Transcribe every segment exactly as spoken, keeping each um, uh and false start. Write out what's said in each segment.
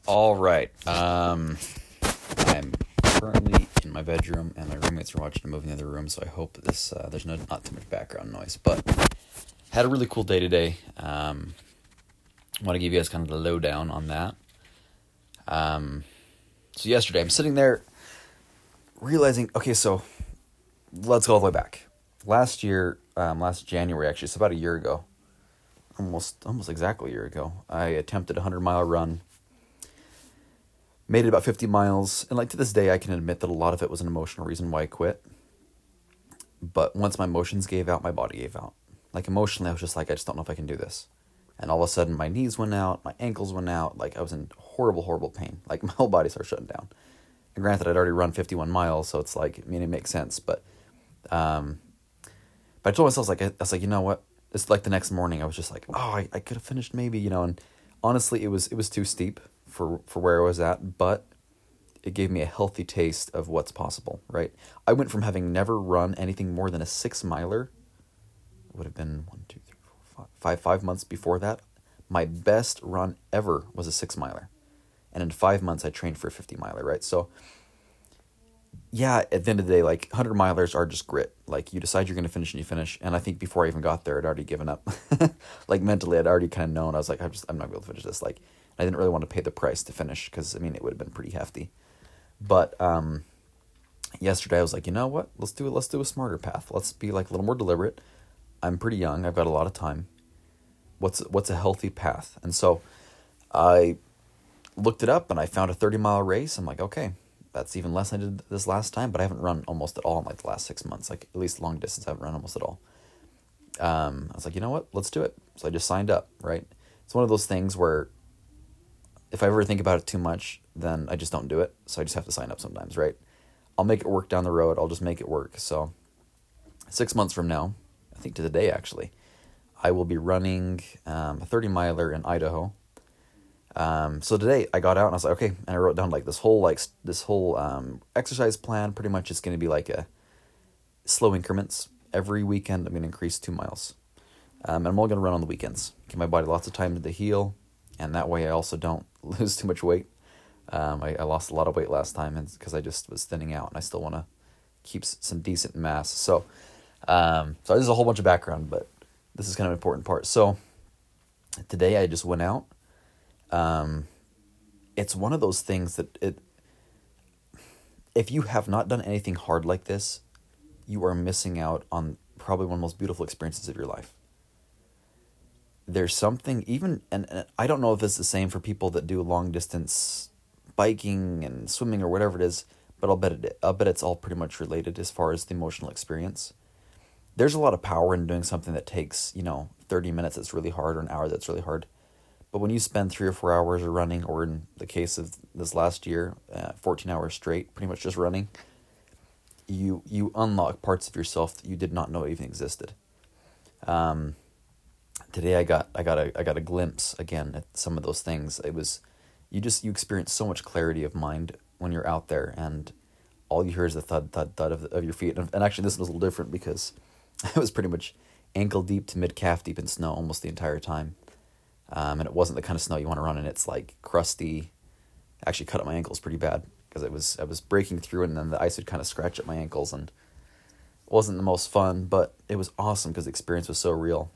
All right. Um, I'm currently in my bedroom, and my roommates are watching a movie in the other room. So I hope this uh, there's no not too much background noise. But had a really cool day today. Um, want to give you guys kind of the lowdown on that. Um, so yesterday I'm sitting there, realizing, okay, so let's go all the way back. Last year, um, last January actually, so about a year ago, almost almost exactly a year ago, I attempted a hundred mile run. Made it about fifty miles, and like to this day, I can admit that a lot of it was an emotional reason why I quit. But once my emotions gave out, my body gave out. Like emotionally, I was just like, I just don't know if I can do this. And all of a sudden, my knees went out, my ankles went out, like I was in horrible, horrible pain. Like my whole body started shutting down. And granted, I'd already run fifty-one miles, so it's like, I mean, it makes sense. But, um, but I told myself, I was like, I was like, you know what? It's like the next morning, I was just like, oh, I, I could have finished maybe, you know. And honestly, it was it was too steep for for where I was at, but it gave me a healthy taste of what's possible, right? I went from having never run anything more than a six miler, it would have been one, two, three, four, five, five, five months before that. My best run ever was a six miler. And in five months, I trained for a fifty miler, right? So, yeah, at the end of the day, like, hundred milers are just grit. Like, you decide you're going to finish and you finish. And I think before I even got there, I'd already given up. Like, mentally, I'd already kind of known. I was like, I'm just, I'm not going to be able to finish this. Like, I didn't really want to pay the price to finish because, I mean, it would have been pretty hefty. But um, yesterday I was like, you know what? Let's do it. Let's do a smarter path. Let's be like a little more deliberate. I'm pretty young. I've got a lot of time. What's what's a healthy path? And so I looked it up and I found a thirty mile race. I'm like, okay, that's even less than I did this last time, but I haven't run almost at all in like the last six months. Like at least long distance, I haven't run almost at all. Um, I was like, you know what? Let's do it. So I just signed up, right? It's one of those things where if I ever think about it too much, then I just don't do it. So I just have to sign up sometimes, right? I'll make it work down the road. I'll just make it work. So six months from now, I think to the day actually, I will be running um, a thirty miler in Idaho. Um, so today I got out and I was like, okay, and I wrote down like this whole like this whole um, exercise plan. Pretty much it's going to be like a slow increments. Every weekend I'm going to increase two miles. Um, and I'm only going to run on the weekends. Give my body lots of time to heal. And that way I also don't lose too much weight. Um, I, I lost a lot of weight last time because I just was thinning out, and I still want to keep some decent mass. So, um, so this is a whole bunch of background, but this is kind of an important part. So today I just went out. Um, it's one of those things that it, if you have not done anything hard like this, you are missing out on probably one of the most beautiful experiences of your life. There's something even, and, and I don't know if it's the same for people that do long distance biking and swimming or whatever it is, but I'll bet it, I'll bet it's all pretty much related as far as the emotional experience. There's a lot of power in doing something that takes, you know, thirty minutes that's really hard or an hour that's really hard. But when you spend three or four hours running, or in the case of this last year, uh, fourteen hours straight, pretty much just running, you you unlock parts of yourself that you did not know even existed. Um, today I got I got a I got a glimpse again at some of those things. It was you just you experience so much clarity of mind when you're out there, and all you hear is the thud thud thud of of your feet. And, and actually, this was a little different because it was pretty much ankle deep to mid calf deep in snow almost the entire time. Um, and it wasn't the kind of snow you want to run in. It's like crusty. Actually, cut up my ankles pretty bad because it was I was breaking through, and then the ice would kind of scratch at my ankles, and it wasn't the most fun, but it was awesome because the experience was so real.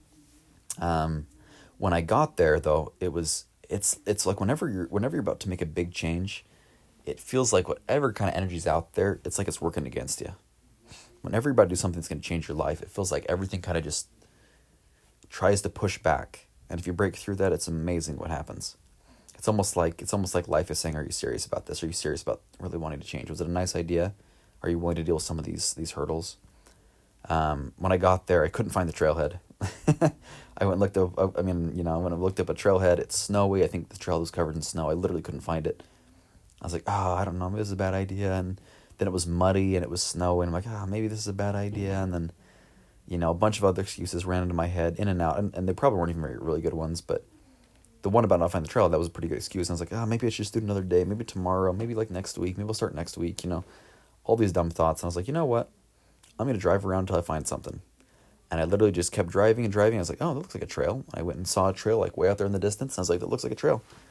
Um, when I got there, though, it was it's it's like whenever you're whenever you're about to make a big change, it feels like whatever kind of energy's out there, it's like it's working against you. Whenever you're about to do something that's going to change your life, it feels like everything kind of just tries to push back. And if you break through that, it's amazing what happens. It's almost like it's almost like life is saying, "Are you serious about this? Are you serious about really wanting to change? Was it a nice idea? Are you willing to deal with some of these these hurdles?" Um, when I got there, I couldn't find the trailhead. I went and looked up. I mean, you know, when I looked up a trailhead, it's snowy. I think the trail was covered in snow. I literally couldn't find it. I was like, "Oh, I don't know. Maybe this is a bad idea." And then it was muddy and it was snow, and I'm like, "Ah, oh, maybe this is a bad idea." And then, you know, a bunch of other excuses ran into my head, in and out, and, and they probably weren't even very, really good ones, but the one about not finding the trail, that was a pretty good excuse. And I was like, oh, maybe I should just do it another day, maybe tomorrow, maybe like next week, maybe we'll start next week, you know, all these dumb thoughts. And I was like, you know what, I'm going to drive around until I find something. And I literally just kept driving and driving. I was like, oh, that looks like a trail. I went and saw a trail like way out there in the distance, and I was like, that looks like a trail.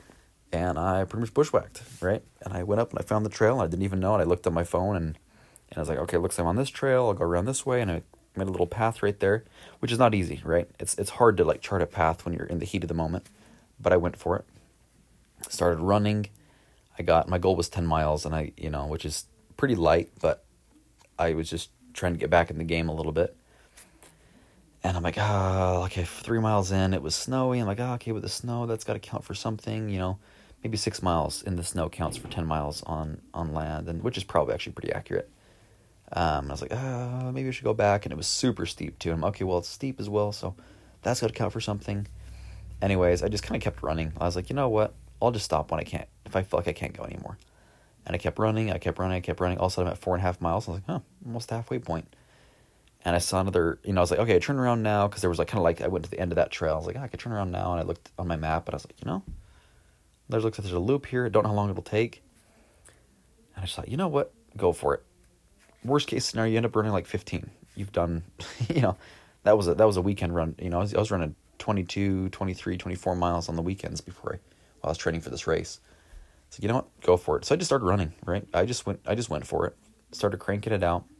and I pretty much bushwhacked, right? And I went up and I found the trail, and I didn't even know it. I looked at my phone, and, and I was like, okay, looks like I'm on this trail. I'll go around this way, and I made a little path right there, which is not easy, right? It's it's hard to like chart a path when you're in the heat of the moment, but I went for it. Started running. I got, my goal was ten miles, and I, you know, which is pretty light, but I was just trying to get back in the game a little bit. And I'm like, ah, okay, three miles in, it was snowy. I'm like, ah, okay, with the snow, that's got to count for something, you know. Maybe six miles in the snow counts for ten miles on, on land, and which is probably actually pretty accurate. Um, and I was like, ah, maybe I should go back. And it was super steep, too. And I'm okay, well, it's steep as well, so that's got to count for something. Anyways, I just kind of kept running. I was like, you know what? I'll just stop when I can't, if I feel like I can't go anymore. And I kept running, I kept running, I kept running. All of a sudden, I'm at four and a half miles. I was like, huh, almost halfway point. And I saw another, you know, I was like, okay, I turn around now, because there was like kind of like, I went to the end of that trail. I was like, oh, I could turn around now, and I looked on my map, and I was like, you know, there's looks like there's a loop here. I don't know how long it'll take. And I just thought, you know what, go for it. Worst case scenario, you end up running like fifteen. You've done, you know, that was a that was a weekend run. You know, I was, I was running twenty-two, twenty-three, twenty-four miles on the weekends before I, while I was training for this race. So you know what, go for it. So I just started running. Right, I just went, I just went for it. Started cranking it out.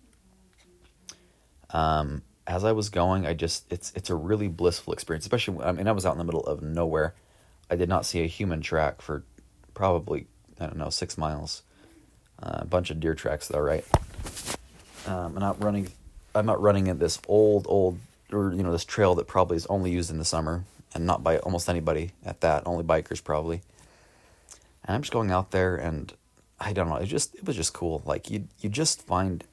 Um, as I was going, I just, it's, it's a really blissful experience, especially when, I mean, I was out in the middle of nowhere. I did not see a human track for probably, I don't know, six miles, uh, a bunch of deer tracks though. Right. Um, and I'm running, I'm out running at this old, old, or, you know, this trail that probably is only used in the summer and not by almost anybody at that, only bikers probably. And I'm just going out there, and I don't know, it just, it was just cool. Like you, you just find,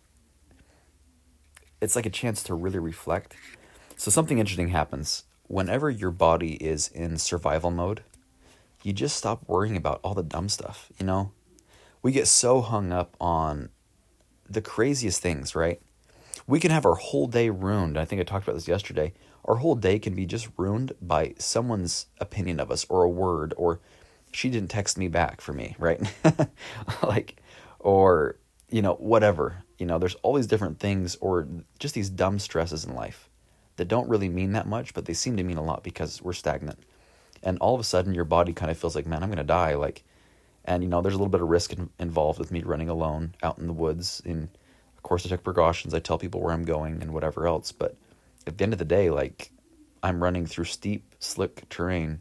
it's like a chance to really reflect. So something interesting happens. Whenever your body is in survival mode, you just stop worrying about all the dumb stuff, you know? We get so hung up on the craziest things, right? We can have our whole day ruined. I think I talked about this yesterday. Our whole day can be just ruined by someone's opinion of us, or a word, or she didn't text me back for me, right? Like, or, you know, whatever. You know, there's all these different things, or just these dumb stresses in life that don't really mean that much, but they seem to mean a lot because we're stagnant. And all of a sudden, your body kind of feels like, man, I'm going to die. Like, and, you know, there's a little bit of risk in, involved with me running alone out in the woods. And, of course, I take precautions. I tell people where I'm going and whatever else. But at the end of the day, like, I'm running through steep, slick terrain,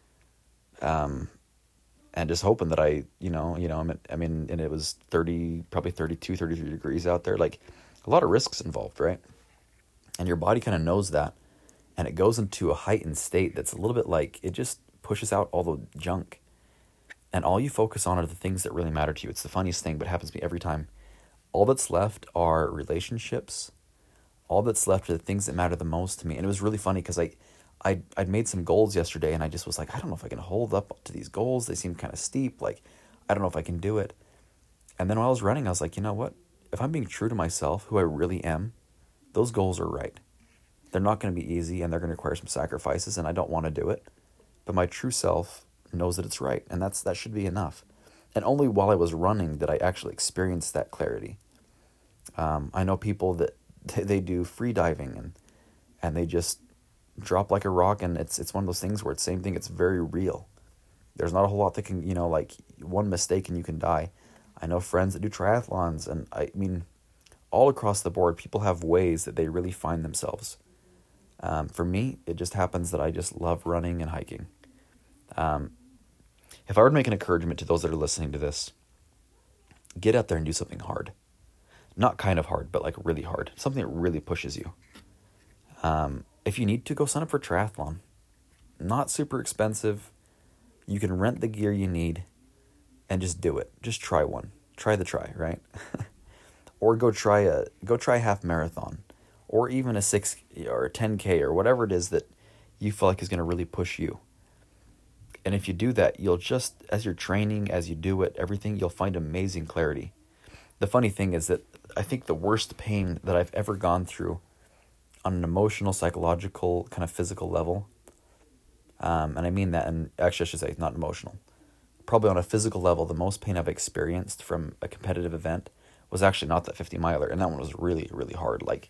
um, and just hoping that I, you know, you know, I'm at, I mean, and it was thirty, probably thirty-two, thirty-three degrees out there. Like, a lot of risks involved, right? And your body kind of knows that, and it goes into a heightened state that's a little bit like, it just pushes out all the junk, and all you focus on are the things that really matter to you. It's the funniest thing, but it happens to me every time. All that's left are relationships. All that's left are the things that matter the most to me. And it was really funny because I, I, I'd made some goals yesterday, and I just was like, I don't know if I can hold up to these goals. They seem kind of steep. Like, I don't know if I can do it. And then while I was running, I was like, you know what? If I'm being true to myself, who I really am, those goals are right. They're not going to be easy, and they're going to require some sacrifices, and I don't want to do it. But my true self knows that it's right, and that's that should be enough. And only while I was running did I actually experience that clarity. Um, I know people that they do free diving, and and they just drop like a rock, and it's it's one of those things where it's the same thing. It's very real. There's not a whole lot that can, you know, like one mistake and you can die. I know friends that do triathlons, and I mean, all across the board, people have ways that they really find themselves. Um, for me, it just happens that I just love running and hiking. Um, if I were to make an encouragement to those that are listening to this, get out there and do something hard. Not kind of hard, but like really hard. Something that really pushes you. Um, if you need to, go sign up for triathlon. Not super expensive. You can rent the gear you need and just do it. Just try one. Try the try, right? Or go try a go try a half marathon, or even a six or a ten K or whatever it is that you feel like is going to really push you. And if you do that, you'll just, as you're training, as you do it, everything, you'll find amazing clarity. The funny thing is that I think the worst pain that I've ever gone through on an emotional, psychological, kind of physical level, um, and I mean that, and actually I should say not emotional, probably on a physical level, the most pain I've experienced from a competitive event was actually not that fifty miler, and that one was really, really hard. Like,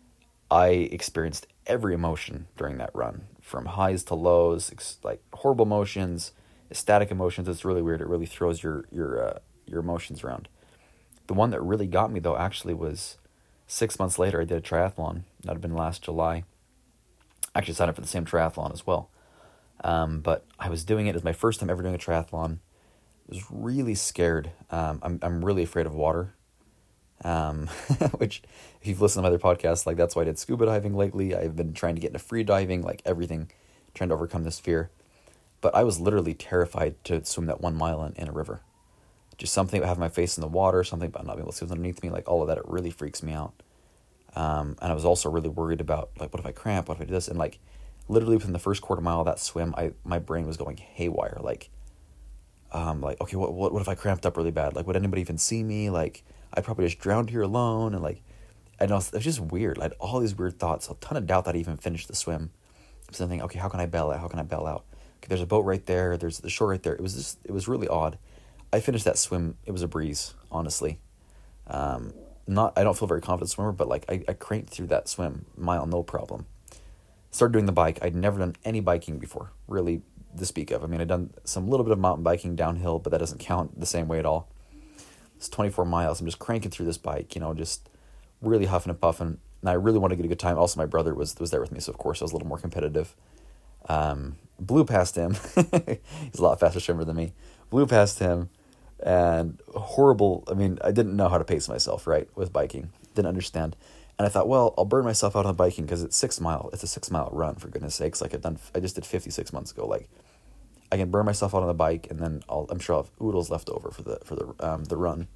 I experienced every emotion during that run, from highs to lows, ex- like horrible emotions, Static emotions, it's really weird. It really throws your your uh, your emotions around. The one that really got me, though, actually was six months later. I did a triathlon. That had been last July. I actually signed up for the same triathlon as well. Um, but I was doing it. It was my first time ever doing a triathlon. I was really scared. Um, I'm I'm really afraid of water. Um, which, if you've listened to my other podcasts, like, that's why I did scuba diving lately. I've been trying to get into free diving, like everything, trying to overcome this fear. But I was literally terrified to swim that one mile in, in a river. Just something about having my face in the water, something about not being able to see what's underneath me, like all of that, it really freaks me out. Um, and I was also really worried about, like, what if I cramp? What if I do this? And, like, literally within the first quarter mile of that swim, I my brain was going haywire. Like, um, like, okay, what what what if I cramped up really bad? Like, would anybody even see me? Like, I'd probably just drowned here alone. And, like, I know, it was just weird. I had all these weird thoughts, a ton of doubt that I even finished the swim. So I'm thinking, okay, how can I bail out? How can I bail out? Okay, there's a boat right there. There's the shore right there. It was just, it was really odd. I finished that swim. It was a breeze, honestly. Um, not, I don't feel very confident swimmer, but, like, I, I cranked through that swim mile, no problem. Started doing the bike. I'd never done any biking before, really, to speak of. I mean, I'd done some little bit of mountain biking downhill, but that doesn't count the same way at all. It's twenty-four miles. I'm just cranking through this bike, you know, just really huffing and puffing. And I really wanted to get a good time. Also, my brother was was there with me, so of course I was a little more competitive. Um, blew past him. He's a lot faster swimmer than me. Blew past him, and horrible. I mean, I didn't know how to pace myself, right, with biking. Didn't understand. And I thought, well, I'll burn myself out on biking because it's six mile. It's a six mile run, for goodness sakes. Like, I've done, I just did fifty-six months ago. Like, I can burn myself out on the bike, and then I'll, I'm sure I'll have oodles left over for the for the um the run.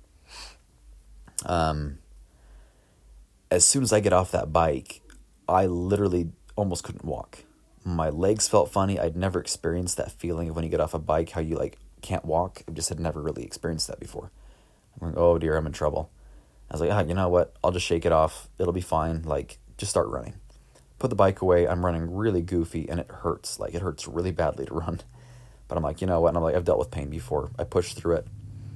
Um. As soon as I get off that bike, I literally almost couldn't walk. My legs felt funny. I'd never experienced that feeling of when you get off a bike, how you, like, can't walk. I just had never really experienced that before. I'm like, oh dear, I'm in trouble. I was like, ah, you know what? I'll just shake it off. It'll be fine. Like, just start running. Put the bike away. I'm running really goofy, and it hurts. Like, it hurts really badly to run. But I'm like, you know what? And I'm like, I've dealt with pain before. I pushed through it.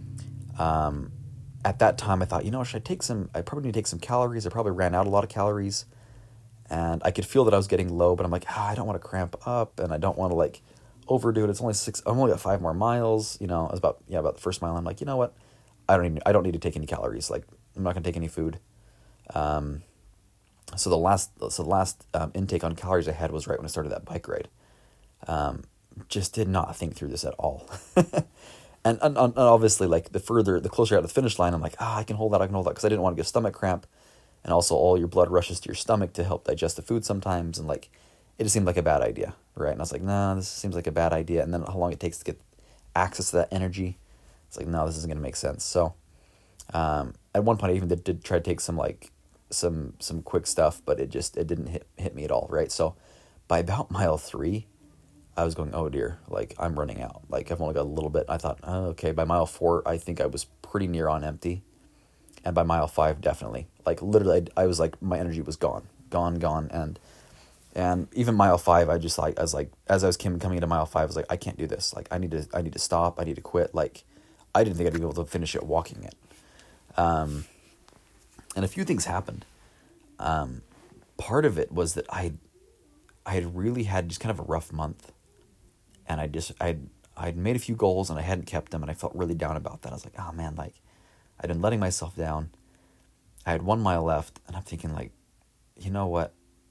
Um, at that time, I thought, you know, should I take some, I probably need to take some calories. I probably ran out a lot of calories. And I could feel that I was getting low, but I'm like, ah, I don't want to cramp up, and I don't want to, like, overdo it. It's only six, I've only got five more miles. You know, I was about, yeah, about the first mile. I'm like, you know what? I don't even, I don't need to take any calories. Like, I'm not going to take any food. Um, so the last, so the last um, intake on calories I had was right when I started that bike ride. Um, just did not think through this at all. and, and, and obviously, like, the further, the closer I got to the finish line, I'm like, ah, I can hold that, I can hold that, because I didn't want to get stomach cramp. And also, all your blood rushes to your stomach to help digest the food sometimes, and, like, it just seemed like a bad idea, right? And I was like, nah, this seems like a bad idea. And then how long it takes to get access to that energy, it's like, no, this isn't going to make sense. So, um, at one point, I even did, did try to take some, like, some some quick stuff, but it just, it didn't hit hit me at all, right? So, by about mile three, I was going, oh dear, like, I'm running out. Like, I've only got a little bit. I thought, oh, okay, by mile four, I think I was pretty near on empty. And by mile five, definitely. Like, literally, I, I was like, my energy was gone, gone, gone. And and even mile five, I just, like, I was like, as I was coming into mile five, I was like, I can't do this. Like, I need to, I need to stop. I need to quit. Like, I didn't think I'd be able to finish it walking it. Um, and a few things happened. Um, part of it was that I, I had really had just kind of a rough month. And I just, I'd, I'd made a few goals and I hadn't kept them, and I felt really down about that. I was like, oh man, like, I'd been letting myself down. I had one mile left, and I'm thinking, like, you know what?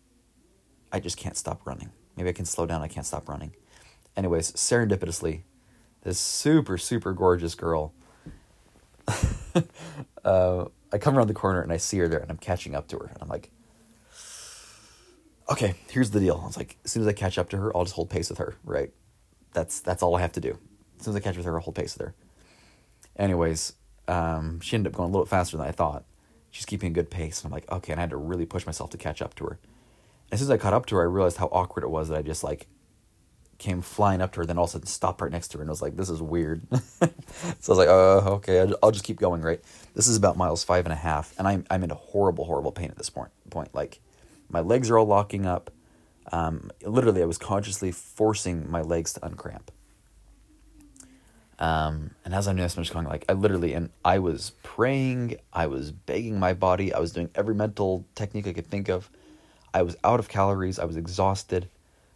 I just can't stop running. Maybe I can slow down. I can't stop running. Anyways, serendipitously, this super, super gorgeous girl, uh, I come around the corner, and I see her there, and I'm catching up to her. And I'm like, okay, here's the deal. I was like, as soon as I catch up to her, I'll just hold pace with her, right? That's that's all I have to do. As soon as I catch up with her, I'll hold pace with her. Anyways, um, she ended up going a little bit faster than I thought. She's keeping a good pace. And I'm like, okay, and I had to really push myself to catch up to her. As soon as I caught up to her, I realized how awkward it was that I just, like, came flying up to her, then all of a sudden stopped right next to her, and I was like, this is weird. So I was like, uh, okay, I'll just keep going, right? This is about miles five and a half, and I'm I'm in horrible, horrible pain at this point. Point, like, my legs are all locking up. Um, literally, I was consciously forcing my legs to uncramp. Um, and as I'm doing this, I'm just going, like, I literally, and I was praying, I was begging my body, I was doing every mental technique I could think of. I was out of calories, I was exhausted.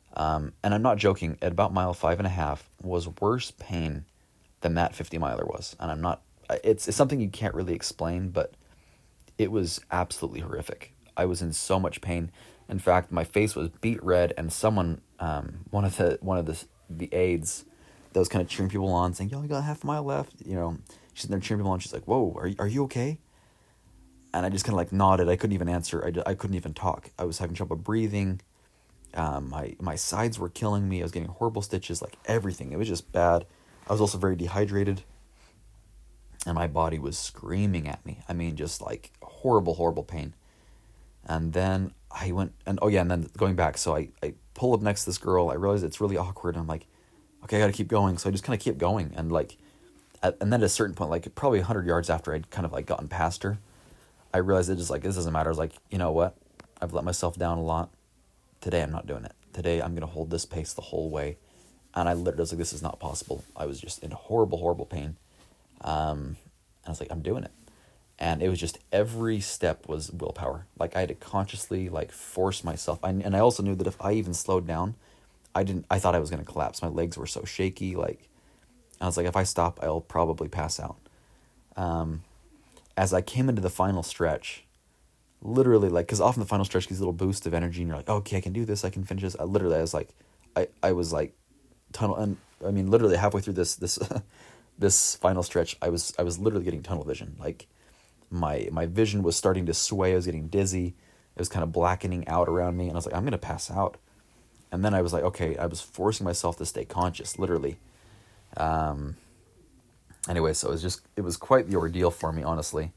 Um, and I'm not joking, at about mile five and a half was worse pain than that fifty miler was. And I'm not, it's, it's something you can't really explain, but it was absolutely horrific. I was in so much pain. In fact, my face was beet red, and someone, um, one of the, one of the, the aides that was kind of cheering people on, saying, yo, you got half a mile left, you know, she's there cheering people on. She's like, whoa, are you, are you okay? And I just kind of like nodded. I couldn't even answer. I, I couldn't even talk. I was having trouble breathing. Um, my, my sides were killing me. I was getting horrible stitches, like everything. It was just bad. I was also very dehydrated, and my body was screaming at me. I mean, just like horrible, horrible pain. And then I went, and oh yeah, and then going back, so I, I pull up next to this girl. I realize it's really awkward. And I'm like, okay, I gotta keep going. So I just kind of keep going. And like, at, and then at a certain point, like probably one hundred yards after I'd kind of like gotten past her, I realized it just like, this doesn't matter. I was like, you know what? I've let myself down a lot. Today I'm not doing it. Today I'm going to hold this pace the whole way. And I literally was like, this is not possible. I was just in horrible, horrible pain. Um, and I was like, I'm doing it. And it was just every step was willpower. Like I had to consciously like force myself. I, and I also knew that if I even slowed down, I didn't, I thought I was going to collapse. My legs were so shaky. Like I was like, if I stop, I'll probably pass out. Um, as I came into the final stretch, literally like, cause often the final stretch, these little boosts of energy and you're like, okay, I can do this. I can finish this. I literally, I was like, I, I was like tunnel. And I mean, literally halfway through this, this, this final stretch, I was, I was literally getting tunnel vision. Like my, my vision was starting to sway. I was getting dizzy. It was kind of blackening out around me. And I was like, I'm going to pass out. And then I was like, okay, I was forcing myself to stay conscious, literally. Um, anyway, so it was just, it was quite the ordeal for me, honestly.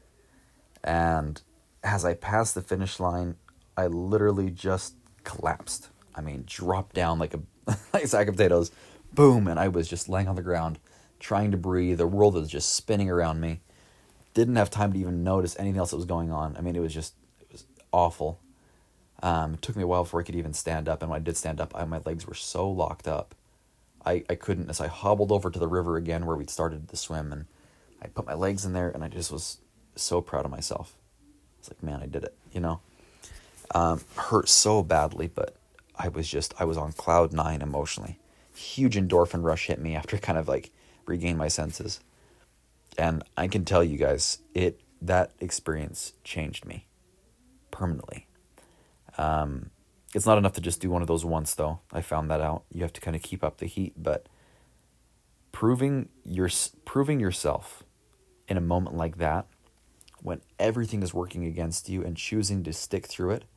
And as I passed the finish line, I literally just collapsed. I mean, dropped down like a, like a sack of potatoes, boom, and I was just laying on the ground, trying to breathe. The world was just spinning around me. Didn't have time to even notice anything else that was going on. I mean, it was just, it was awful. Um, it took me a while before I could even stand up, and when I did stand up, I, my legs were so locked up. I, I couldn't, as I hobbled over to the river again where we'd started the swim, and I put my legs in there, and I just was so proud of myself. It's like, man, I did it, you know? Um, hurt so badly, but I was just, I was on cloud nine emotionally. Huge endorphin rush hit me after kind of like regained my senses. And I can tell you guys, it, that experience changed me permanently. Um, it's not enough to just do one of those once though. I found that out. You have to kind of keep up the heat, but proving your, proving yourself in a moment like that, when everything is working against you and choosing to stick through it,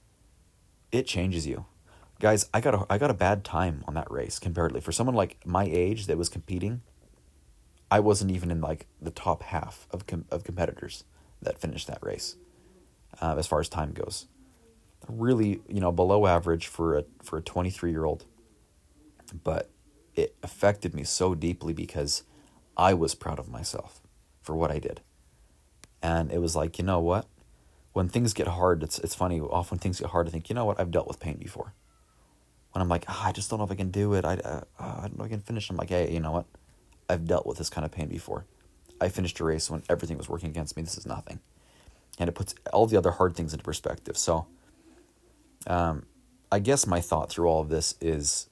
it changes you. Guys, I got a, I got a bad time on that race comparatively. For someone like my age that was competing, I wasn't even in like the top half of com- of competitors that finished that race, uh, as far as time goes. Really, you know, below average for a for a twenty-three-year-old. But it affected me so deeply because I was proud of myself for what I did. And it was like, you know what? When things get hard, it's it's funny. Often when things get hard, I think, you know what? I've dealt with pain before. When I'm like, oh, I just don't know if I can do it. I, uh, I don't know if I can finish. I'm like, hey, you know what? I've dealt with this kind of pain before. I finished a race when everything was working against me. This is nothing. And it puts all the other hard things into perspective. So um, I guess my thought through all of this is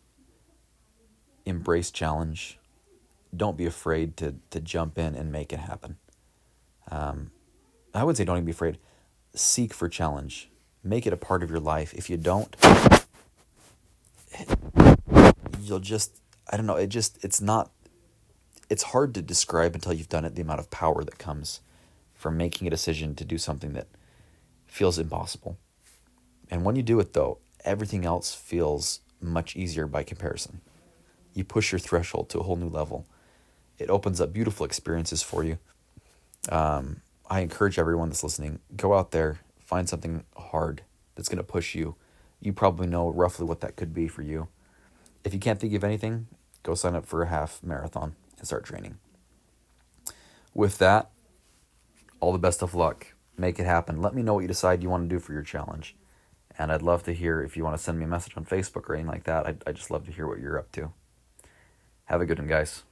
embrace challenge. Don't be afraid to to jump in and make it happen. Um, I would say don't even be afraid. Seek for challenge. Make it a part of your life. If you don't, you'll just, I don't know, it just, it's not, it's hard to describe until you've done it, the amount of power that comes from making a decision to do something that feels impossible. And when you do it though, everything else feels much easier by comparison. You push your threshold to a whole new level. It opens up beautiful experiences for you. Um, I encourage everyone that's listening, go out there, find something hard that's going to push you. You probably know roughly what that could be for you. If you can't think of anything, go sign up for a half marathon and start training. With that, all the best of luck. Make it happen. Let me know what you decide you want to do for your challenge. And I'd love to hear if you want to send me a message on Facebook or anything like that. I'd, I'd just love to hear what you're up to. Have a good one, guys.